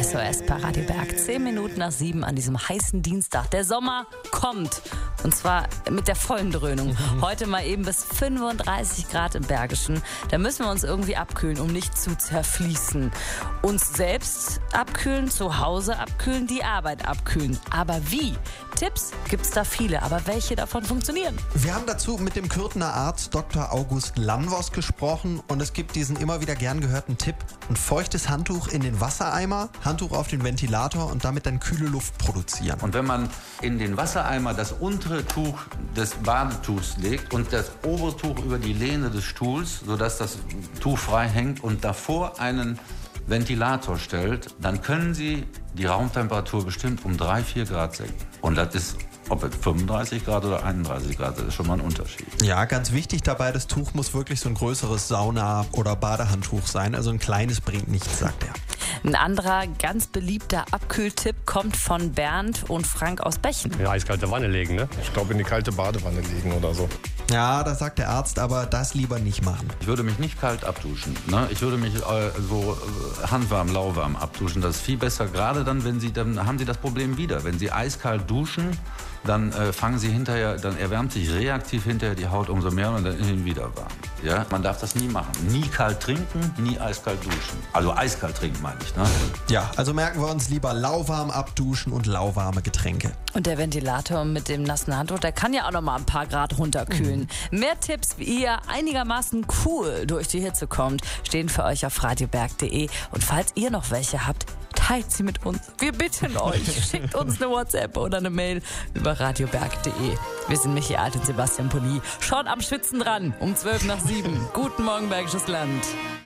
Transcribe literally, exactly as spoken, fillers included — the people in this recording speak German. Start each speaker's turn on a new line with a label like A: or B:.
A: S O S bei Radio Berg. Zehn Minuten nach sieben an diesem heißen Dienstag. Der Sommer kommt. Und zwar mit der vollen Dröhnung. Heute mal eben bis fünfunddreißig Grad im Bergischen. Da müssen wir uns irgendwie abkühlen, um nicht zu zerfließen. Uns selbst abkühlen, zu Hause abkühlen, die Arbeit abkühlen. Aber wie? Tipps gibt's da viele, aber welche davon funktionieren?
B: Wir haben dazu mit dem Kürtner Arzt Doktor August Lanvos gesprochen und es gibt diesen immer wieder gern gehörten Tipp: ein feuchtes Handtuch in den Wassereimer, Handtuch auf den Ventilator und damit dann kühle Luft produzieren.
C: Und wenn man in den Wassereimer das untere Tuch des Badetuchs legt und das obere Tuch über die Lehne des Stuhls, sodass das Tuch frei hängt und davor einen Ventilator stellt, dann können Sie die Raumtemperatur bestimmt um drei, vier Grad senken. Und das ist, ob es fünfunddreißig Grad oder einunddreißig Grad, das ist schon mal ein Unterschied.
B: Ja, ganz wichtig dabei, das Tuch muss wirklich so ein größeres Sauna- oder Badehandtuch sein. Also ein kleines bringt nichts, sagt er.
A: Ein anderer ganz beliebter Abkühltipp kommt von Bernd und Frank aus Bechen.
D: In eine eiskalte Wanne legen, ne? Ich glaube, in die kalte Badewanne legen oder so.
B: Ja, das sagt der Arzt, aber das lieber nicht machen.
C: Ich würde mich nicht kalt abduschen. Ne? Ich würde mich äh, so äh, handwarm, lauwarm abduschen. Das ist viel besser. Gerade dann, wenn Sie, dann haben Sie das Problem wieder. Wenn Sie eiskalt duschen, dann äh, fangen Sie hinterher, dann erwärmt sich reaktiv hinterher die Haut umso mehr und dann innen wieder warm. Ja? Man darf das nie machen. Nie kalt trinken, nie eiskalt duschen. Also eiskalt trinken meine ich. Ne?
B: Ja, also merken wir uns lieber lauwarm abduschen und lauwarme Getränke.
A: Und der Ventilator mit dem nassen Handtuch, der kann ja auch noch mal ein paar Grad runterkühlen. Mhm. Mehr Tipps, wie ihr einigermaßen cool durch die Hitze kommt, stehen für euch auf radioberg punkt de. Und falls ihr noch welche habt, teilt sie mit uns. Wir bitten euch, schickt uns eine WhatsApp oder eine Mail über radioberg punkt de. Wir sind Michi Alt und Sebastian Poli. Schon am Schwitzen dran, um zwölf nach sieben. Guten Morgen, Bergisches Land.